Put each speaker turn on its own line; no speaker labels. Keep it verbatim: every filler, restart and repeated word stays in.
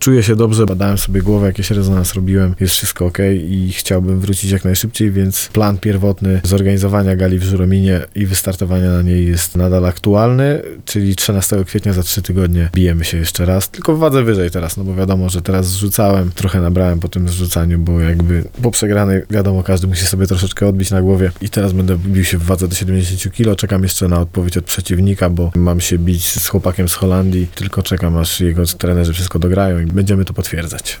Czuję się dobrze, badałem sobie głowę, jakiś rezonans robiłem, jest wszystko ok i chciałbym wrócić jak najszybciej, więc plan pierwotny zorganizowania gali w Żurominie i wystartowania na niej jest nadal aktualny, czyli trzynastego kwietnia za trzy tygodnie bijemy się jeszcze raz, tylko w wadze wyżej teraz, no bo wiadomo, że teraz zrzucałem, trochę nabrałem po tym zrzucaniu, bo jakby po przegranej wiadomo, każdy musi sobie troszeczkę odbić na głowie i teraz będę bił się w wadze do siedemdziesiąt kilo, czekam jeszcze na odpowiedź od przeciwnika, bo mam się bić z chłopakiem z Holandii, tylko czekam aż jego trenerzy wszystko dograją i będziemy to potwierdzać.